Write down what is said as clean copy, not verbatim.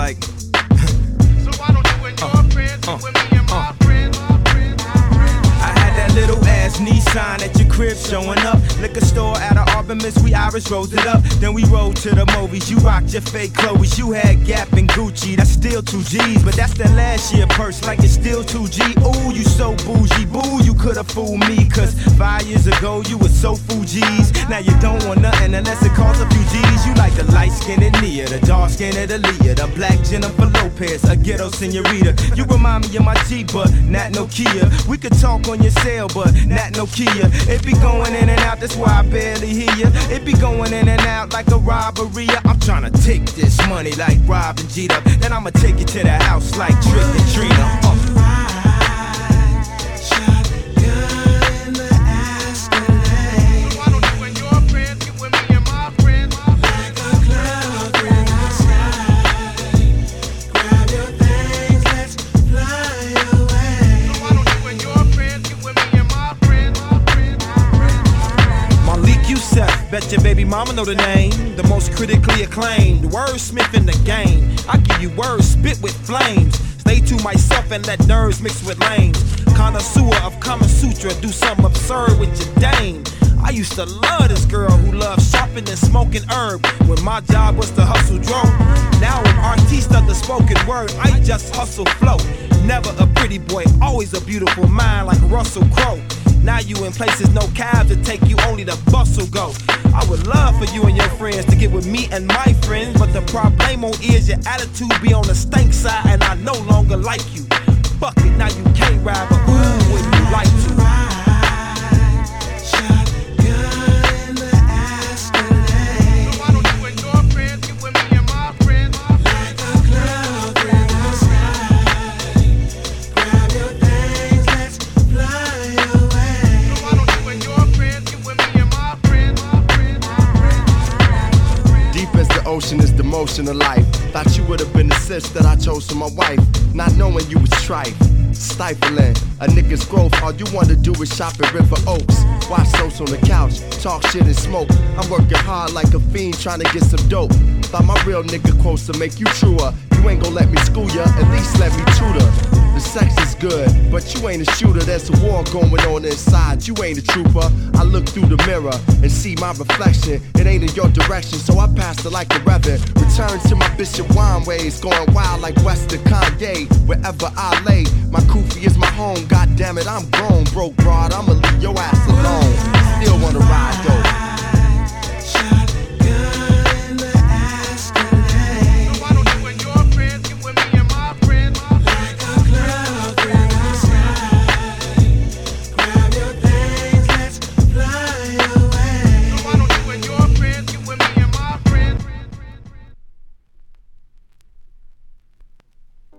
like. So why don't you and your friends get with me and my friends? I had that little ass Nissan at your crib showing up. Liquor store out of Artemis, we Irish rose it up. Then we rode to the movies. You rocked your fake clothes. You had Gap and Gucci. That's still 2 G's, but that's that last year purse. Like it's still 2 G. Ooh, you so bougie. Boo, you could've fooled me. Cause 5 years ago, you was so Fugees. Now you don't want nothing unless it costs a few G's. You like the light-skinned Nia, the dark-skinned Aaliyah, the black Jennifer Lopez, a ghetto senorita. You remind me of my Jeep, but not no Kia. We could talk on your cell, but not no Kia. It be going in and out, that's why I barely hear you. It be going in and out like a robbery. I'm tryna take this money like Rob and Jeter. Then I'ma take it to the house like Trick and Trina. Bet your baby mama know the name, the most critically acclaimed wordsmith in the game. I give you words spit with flames. Stay to myself and let nerves mix with lames. Connoisseur of Kama Sutra, do something absurd with your dame. I used to love this girl who loved shopping and smoking herb when my job was to hustle drone. Now I'm artiste of the spoken word, I just hustle flow. Never a pretty boy, always a beautiful mind like Russell Crowe. Now you in places no cabs to take you, only the bus will go. I would love for you and your friends to get with me and my friends, but the problemo is your attitude be on the stank side and I no longer like you. Fuck it, now you can't ride, but ooh, would you like to? Ocean is the motion of life. Thought you would have been the sis that I chose for my wife. Not knowing you was trife, stifling a nigga's growth. All you wanna do is shop at River Oaks. Watch soaps on the couch, talk shit and smoke. I'm working hard like a fiend trying to get some dope. Thought my real nigga quotes to make you truer. You ain't gon' let me school ya, at least let me tutor. The sex is good, but you ain't a shooter. There's a war going on inside, you ain't a trooper. I look through the mirror and see my reflection. It ain't in your direction, so I passed it like a reverend. Return to my Bishop Wine ways, going wild like Western Kanye. Wherever I lay, my kufi is my home. God damn it, I'm grown, broke broad. I'ma leave your ass alone. Still wanna ride though.